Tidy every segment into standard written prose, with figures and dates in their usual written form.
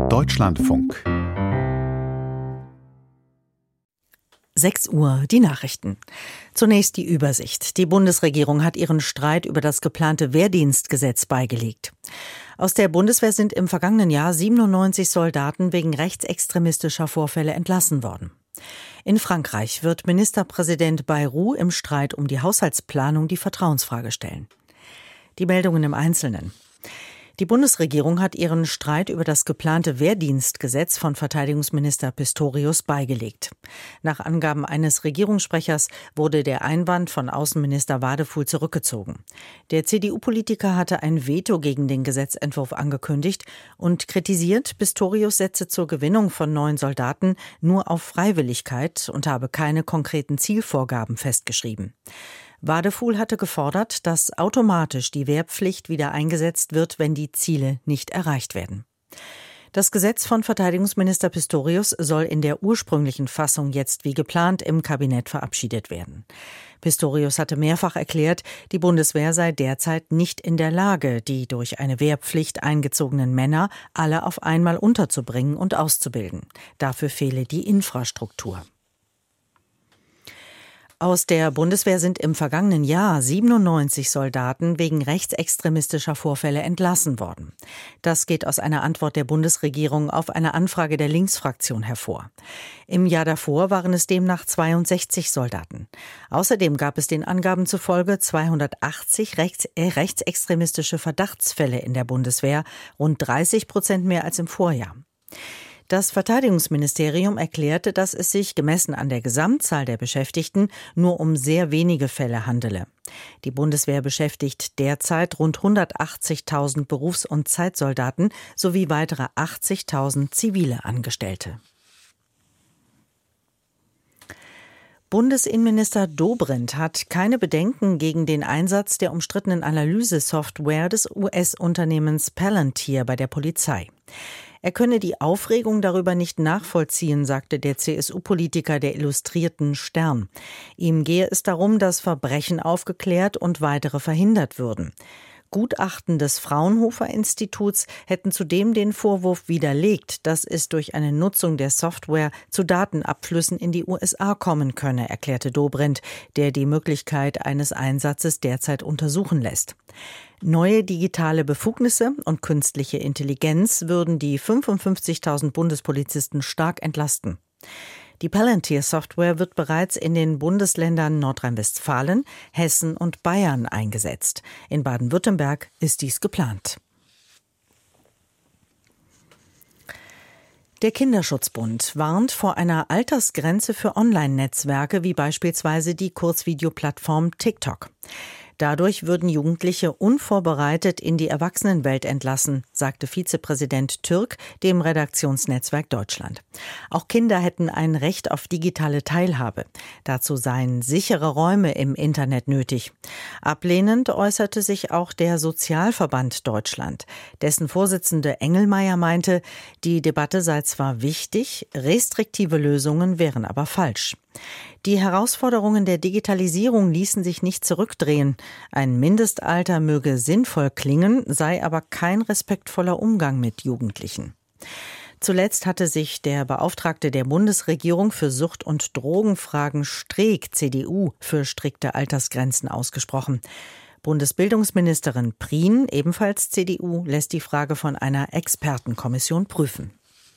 Deutschlandfunk. 6 Uhr, die Nachrichten. Zunächst die Übersicht. Die Bundesregierung hat ihren Streit über das geplante Wehrdienstgesetz beigelegt. Aus der Bundeswehr sind im vergangenen Jahr 97 Soldaten wegen rechtsextremistischer Vorfälle entlassen worden. In Frankreich wird Ministerpräsident Bayrou im Streit um die Haushaltsplanung die Vertrauensfrage stellen. Die Meldungen im Einzelnen. Die Bundesregierung hat ihren Streit über das geplante Wehrdienstgesetz von Verteidigungsminister Pistorius beigelegt. Nach Angaben eines Regierungssprechers wurde der Einwand von Außenminister Wadefuhl zurückgezogen. Der CDU-Politiker hatte ein Veto gegen den Gesetzentwurf angekündigt und kritisiert, Pistorius setze zur Gewinnung von neuen Soldaten nur auf Freiwilligkeit und habe keine konkreten Zielvorgaben festgeschrieben. Wadefuhl hatte gefordert, dass automatisch die Wehrpflicht wieder eingesetzt wird, wenn die Ziele nicht erreicht werden. Das Gesetz von Verteidigungsminister Pistorius soll in der ursprünglichen Fassung jetzt wie geplant im Kabinett verabschiedet werden. Pistorius hatte mehrfach erklärt, die Bundeswehr sei derzeit nicht in der Lage, die durch eine Wehrpflicht eingezogenen Männer alle auf einmal unterzubringen und auszubilden. Dafür fehle die Infrastruktur. Aus der Bundeswehr sind im vergangenen Jahr 97 Soldaten wegen rechtsextremistischer Vorfälle entlassen worden. Das geht aus einer Antwort der Bundesregierung auf eine Anfrage der Linksfraktion hervor. Im Jahr davor waren es demnach 62 Soldaten. Außerdem gab es den Angaben zufolge 280 rechtsextremistische Verdachtsfälle in der Bundeswehr, rund 30% mehr als im Vorjahr. Das Verteidigungsministerium erklärte, dass es sich, gemessen an der Gesamtzahl der Beschäftigten, nur um sehr wenige Fälle handele. Die Bundeswehr beschäftigt derzeit rund 180.000 Berufs- und Zeitsoldaten sowie weitere 80.000 zivile Angestellte. Bundesinnenminister Dobrindt hat keine Bedenken gegen den Einsatz der umstrittenen Analysesoftware des US-Unternehmens Palantir bei der Polizei. Er könne die Aufregung darüber nicht nachvollziehen, sagte der CSU-Politiker der Illustrierten Stern. Ihm gehe es darum, dass Verbrechen aufgeklärt und weitere verhindert würden. Gutachten des Fraunhofer-Instituts hätten zudem den Vorwurf widerlegt, dass es durch eine Nutzung der Software zu Datenabflüssen in die USA kommen könne, erklärte Dobrindt, der die Möglichkeit eines Einsatzes derzeit untersuchen lässt. Neue digitale Befugnisse und künstliche Intelligenz würden die 55.000 Bundespolizisten stark entlasten. Die Palantir-Software wird bereits in den Bundesländern Nordrhein-Westfalen, Hessen und Bayern eingesetzt. In Baden-Württemberg ist dies geplant. Der Kinderschutzbund warnt vor einer Altersgrenze für Online-Netzwerke wie beispielsweise die Kurzvideoplattform TikTok. Dadurch würden Jugendliche unvorbereitet in die Erwachsenenwelt entlassen, sagte Vizepräsident Türk dem Redaktionsnetzwerk Deutschland. Auch Kinder hätten ein Recht auf digitale Teilhabe. Dazu seien sichere Räume im Internet nötig. Ablehnend äußerte sich auch der Sozialverband Deutschland. Dessen Vorsitzende Engelmeier meinte, die Debatte sei zwar wichtig, restriktive Lösungen wären aber falsch. Die Herausforderungen der Digitalisierung ließen sich nicht zurückdrehen. Ein Mindestalter möge sinnvoll klingen, sei aber kein respektvoller Umgang mit Jugendlichen. Zuletzt hatte sich der Beauftragte der Bundesregierung für Sucht- und Drogenfragen Streeck, CDU, für strikte Altersgrenzen ausgesprochen. Bundesbildungsministerin Prien, ebenfalls CDU, lässt die Frage von einer Expertenkommission prüfen.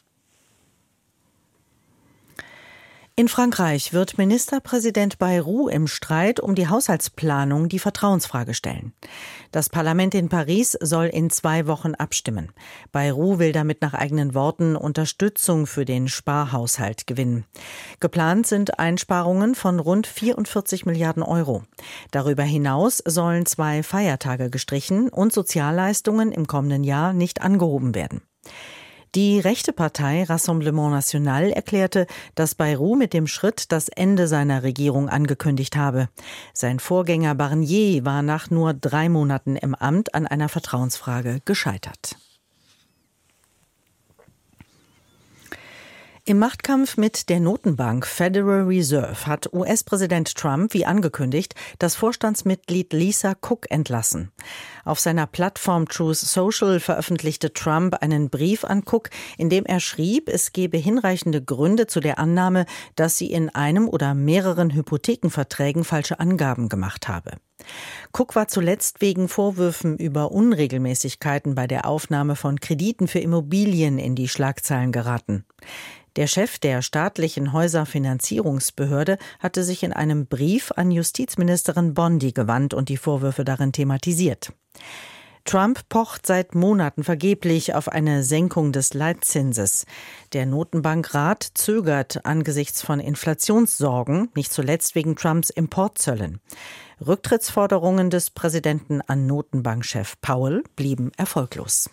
In Frankreich wird Ministerpräsident Bayrou im Streit um die Haushaltsplanung die Vertrauensfrage stellen. Das Parlament in Paris soll in 2 Wochen abstimmen. Bayrou will damit nach eigenen Worten Unterstützung für den Sparhaushalt gewinnen. Geplant sind Einsparungen von rund 44 Milliarden Euro. Darüber hinaus sollen 2 Feiertage gestrichen und Sozialleistungen im kommenden Jahr nicht angehoben werden. Die rechte Partei Rassemblement National erklärte, dass Bayrou mit dem Schritt das Ende seiner Regierung angekündigt habe. Sein Vorgänger Barnier war nach nur 3 Monaten im Amt an einer Vertrauensfrage gescheitert. Im Machtkampf mit der Notenbank Federal Reserve hat US-Präsident Trump, wie angekündigt, das Vorstandsmitglied Lisa Cook entlassen. Auf seiner Plattform Truth Social veröffentlichte Trump einen Brief an Cook, in dem er schrieb, es gebe hinreichende Gründe zu der Annahme, dass sie in einem oder mehreren Hypothekenverträgen falsche Angaben gemacht habe. Cook war zuletzt wegen Vorwürfen über Unregelmäßigkeiten bei der Aufnahme von Krediten für Immobilien in die Schlagzeilen geraten. Der Chef der staatlichen Häuserfinanzierungsbehörde hatte sich in einem Brief an Justizministerin Bondi gewandt und die Vorwürfe darin thematisiert. Trump pocht seit Monaten vergeblich auf eine Senkung des Leitzinses. Der Notenbankrat zögert angesichts von Inflationssorgen, nicht zuletzt wegen Trumps Importzöllen. Rücktrittsforderungen des Präsidenten an Notenbankchef Powell blieben erfolglos.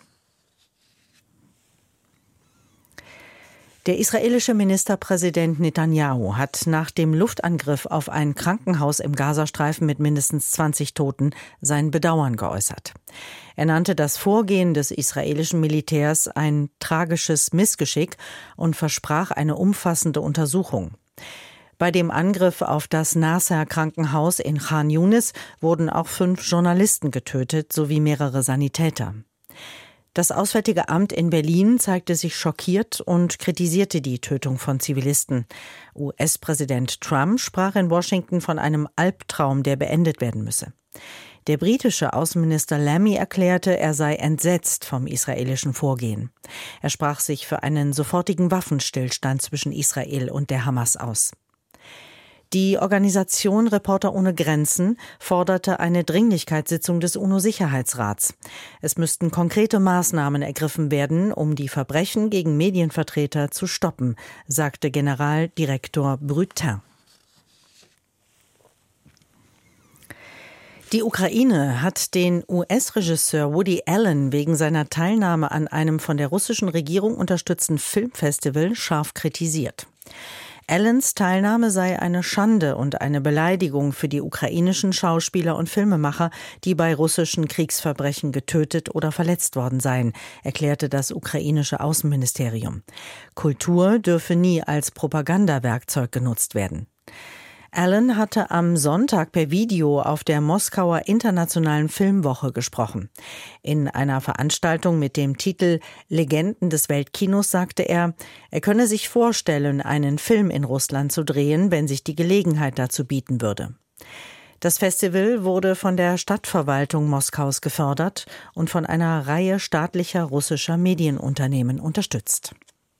Der israelische Ministerpräsident Netanyahu hat nach dem Luftangriff auf ein Krankenhaus im Gazastreifen mit mindestens 20 Toten sein Bedauern geäußert. Er nannte das Vorgehen des israelischen Militärs ein tragisches Missgeschick und versprach eine umfassende Untersuchung. Bei dem Angriff auf das Nasser-Krankenhaus in Khan Yunis wurden auch 5 Journalisten getötet sowie mehrere Sanitäter. Das Auswärtige Amt in Berlin zeigte sich schockiert und kritisierte die Tötung von Zivilisten. US-Präsident Trump sprach in Washington von einem Albtraum, der beendet werden müsse. Der britische Außenminister Lammy erklärte, er sei entsetzt vom israelischen Vorgehen. Er sprach sich für einen sofortigen Waffenstillstand zwischen Israel und der Hamas aus. Die Organisation Reporter ohne Grenzen forderte eine Dringlichkeitssitzung des UNO-Sicherheitsrats. Es müssten konkrete Maßnahmen ergriffen werden, um die Verbrechen gegen Medienvertreter zu stoppen, sagte Generaldirektor Brutin. Die Ukraine hat den US-Regisseur Woody Allen wegen seiner Teilnahme an einem von der russischen Regierung unterstützten Filmfestival scharf kritisiert. Allens Teilnahme sei eine Schande und eine Beleidigung für die ukrainischen Schauspieler und Filmemacher, die bei russischen Kriegsverbrechen getötet oder verletzt worden seien, erklärte das ukrainische Außenministerium. Kultur dürfe nie als Propagandawerkzeug genutzt werden. Allen hatte am Sonntag per Video auf der Moskauer Internationalen Filmwoche gesprochen. In einer Veranstaltung mit dem Titel Legenden des Weltkinos sagte er könne sich vorstellen, einen Film in Russland zu drehen, wenn sich die Gelegenheit dazu bieten würde. Das Festival wurde von der Stadtverwaltung Moskaus gefördert und von einer Reihe staatlicher russischer Medienunternehmen unterstützt.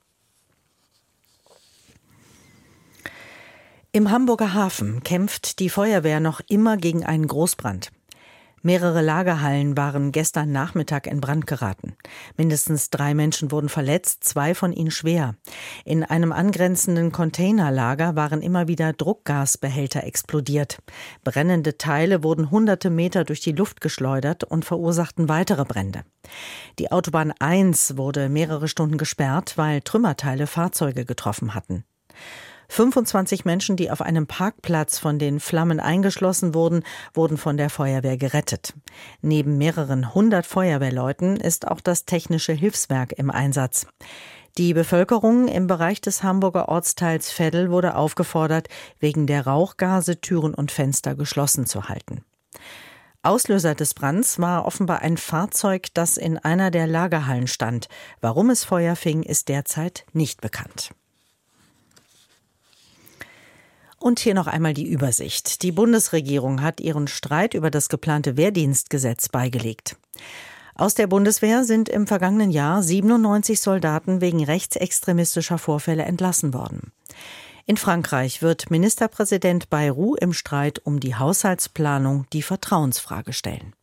Im Hamburger Hafen kämpft die Feuerwehr noch immer gegen einen Großbrand. Mehrere Lagerhallen waren gestern Nachmittag in Brand geraten. Mindestens 3 Menschen wurden verletzt, 2 von ihnen schwer. In einem angrenzenden Containerlager waren immer wieder Druckgasbehälter explodiert. Brennende Teile wurden hunderte Meter durch die Luft geschleudert und verursachten weitere Brände. Die Autobahn 1 wurde mehrere Stunden gesperrt, weil Trümmerteile Fahrzeuge getroffen hatten. 25 Menschen, die auf einem Parkplatz von den Flammen eingeschlossen wurden, wurden von der Feuerwehr gerettet. Neben mehreren 100 Feuerwehrleuten ist auch das Technische Hilfswerk im Einsatz. Die Bevölkerung im Bereich des Hamburger Ortsteils Veddel wurde aufgefordert, wegen der Rauchgase Türen und Fenster geschlossen zu halten. Auslöser des Brands war offenbar ein Fahrzeug, das in einer der Lagerhallen stand. Warum es Feuer fing, ist derzeit nicht bekannt. Und hier noch einmal die Übersicht. Die Bundesregierung hat ihren Streit über das geplante Wehrdienstgesetz beigelegt. Aus der Bundeswehr sind im vergangenen Jahr 97 Soldaten wegen rechtsextremistischer Vorfälle entlassen worden. In Frankreich wird Ministerpräsident Bayrou im Streit um die Haushaltsplanung die Vertrauensfrage stellen.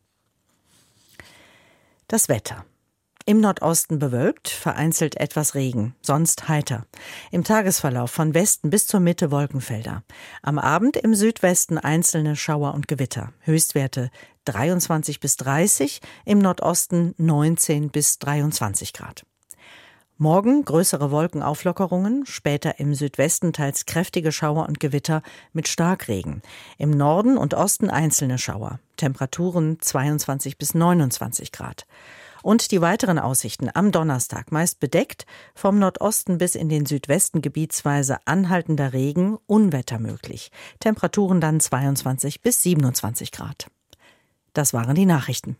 Das Wetter. Im Nordosten bewölkt, vereinzelt etwas Regen, sonst heiter. Im Tagesverlauf von Westen bis zur Mitte Wolkenfelder. Am Abend im Südwesten einzelne Schauer und Gewitter. Höchstwerte 23 bis 30, im Nordosten 19 bis 23 Grad. Morgen größere Wolkenauflockerungen, später im Südwesten teils kräftige Schauer und Gewitter mit Starkregen. Im Norden und Osten einzelne Schauer. Temperaturen 22 bis 29 Grad. Und die weiteren Aussichten am Donnerstag meist bedeckt, vom Nordosten bis in den Südwesten gebietsweise anhaltender Regen, Unwetter möglich. Temperaturen dann 22 bis 27 Grad. Das waren die Nachrichten.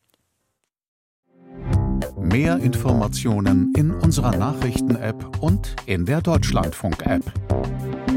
Mehr Informationen in unserer Nachrichten-App und in der Deutschlandfunk-App.